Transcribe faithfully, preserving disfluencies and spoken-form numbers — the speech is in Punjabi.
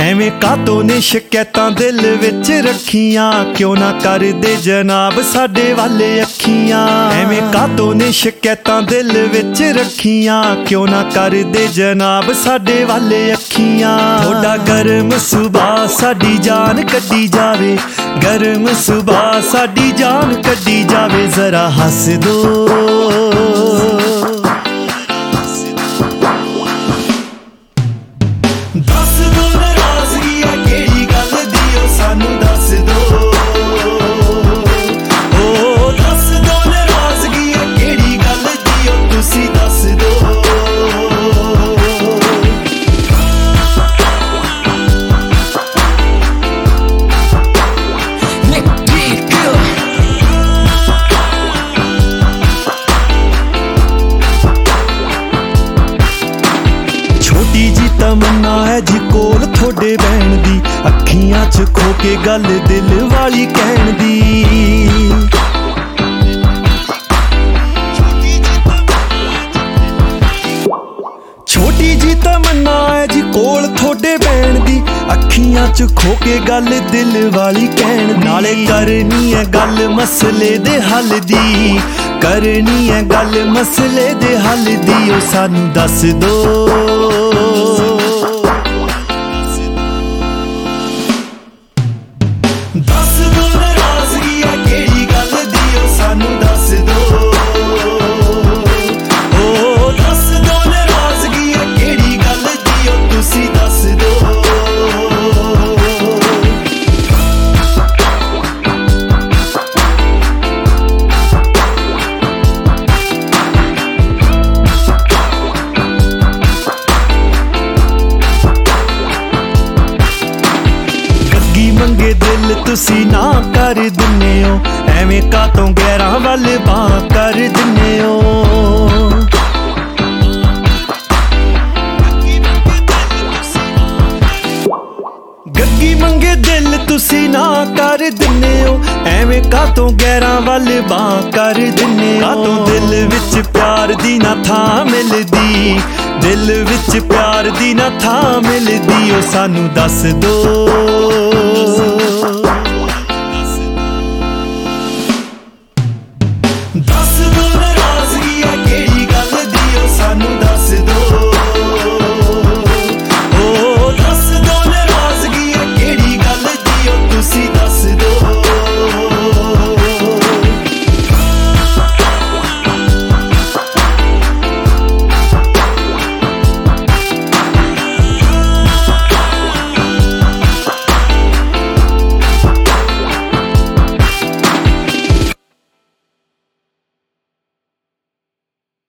ਐਵੇਂ ਕਾਤੋਂ ਨੇ ਸ਼ਿਕਾਇਤਾਂ ਦਿਲ ਵਿੱਚ ਰੱਖੀਆਂ, ਕਿਉਂ ਨਾ ਕਰਦੇ ਜਨਾਬ ਸਾਡੇ ਵਾਲੇ ਅੱਖੀਆਂ। ਐਵੇਂ ਕਾਤੋਂ ਨੇ ਸ਼ਿਕਾਇਤਾਂ ਦਿਲ ਵਿੱਚ ਰੱਖੀਆਂ, ਕਿਉਂ ਨਾ ਕਰਦੇ ਜਨਾਬ ਸਾਡੇ ਵਾਲੇ ਅੱਖੀਆਂ। ਥੋੜਾ ਗਰਮ ਸੁਭਾ ਸਾਡੀ ਜਾਨ ਕੱਢੀ ਜਾਵੇ, ਗਰਮ ਸੁਭਾ ਸਾਡੀ ਜਾਨ ਕੱਢੀ ਜਾਵੇ, ਜ਼ਰਾ ਹੱਸ ਦੋ। ਦੱਸ ਦੋ ਨਾਰਾਜ਼ਗੀ ਆ ਕਿਹੜੀ ਗੱਲ ਦੀ, ਉਹ ਸਾਨੂੰ ਦੱਸ ਦੋ। ਉਹ ਦੱਸ ਦੋ ਨਾਰਾਜ਼ਗੀ ਆ ਕਿਹੜੀ ਗੱਲ ਦੀ, ਉਹ ਤੁਸੀਂ ਦੱਸ ਦੋ। ਛੋਟੀ ਜੀ ਤਮੰਨਾ ਹੈ ਜੀ ਕੋਲ ਥੋੜੇ ਬਹਿਣ ਦੀ, ਅੱਖੀਆਂ 'ਚ ਖੋ ਕੇ ਗੱਲ ਦਿਲ ਵਾਲੀ ਕਹਿਣ ਦੀ। ਛੋਟੀ ਜੀ ਤਮੰਨਾ ਹੈ ਜੀ ਕੋਲ ਥੋੜੇ ਬਹਿਣ ਦੀ, ਅੱਖੀਆਂ 'ਚ ਖੋ ਕੇ ਗੱਲ ਦਿਲ ਵਾਲੀ ਕਹਿਣ ਦੀ। ਨਾਲੇ ਕਰਨੀ ਹੈ ਗੱਲ ਮਸਲੇ ਦੇ ਹੱਲ ਦੀ, ਕਰਨੀ ਹੈ ਗੱਲ ਮਸਲੇ ਦੇ ਹੱਲ ਦੀ, ਉਹ ਸਾਨੂੰ ਦੱਸ ਦੋ। ਦੱਸ ਦੋ ਨਾਰਾਜ਼ਗੀ ਆ ਕਿਹੜੀ ਗੱਲ ਦੀ, ਉਹ ਸਾਨੂੰ ਦੱਸ ਦੋ। ਉਹ ਦੱਸ ਦੋ ਨਾਰਾਜ਼ਗੀ ਆ ਕਿਹੜੀ ਗੱਲ ਦੀ, ਉਹ ਤੁਸੀਂ ਦੱਸ ਦੋ। ਮੰਗੇ ਦਿਲ ਤੁਸੀਂ ਨਾ ਕਰ ਦਿੰਨੇ ਹੋ, ਐਵੇਂ ਕਾਤੋਂ ਗੈਰਾਂ ਵੱਲ ਬਾਂਹ ਕਰ ਦਿੰਨੇ ਹੋ। ਗੱਗੀ ਮੰਗੇ ਦਿਲ ਤੁਸੀਂ ਨਾ ਕਰ ਦਿੰਨੇ ਹੋ, ਐਵੇਂ ਕਾਤੋਂ ਗੈਰਾਂ ਵੱਲ ਬਾਂਹ ਕਰ ਦਿੰਨੇ ਹੋ। ਕਾਤੋਂ ਦਿਲ ਵਿੱਚ ਪਿਆਰ ਦੀ ਨਾ ਥਾਂ ਮਿਲਦੀ, ਦਿਲ ਵਿੱਚ ਪਿਆਰ ਦੀ ਨਾ ਥਾਂ ਮਿਲਦੀ, ਉਹ ਸਾਨੂੰ ਦੱਸ ਦੋ।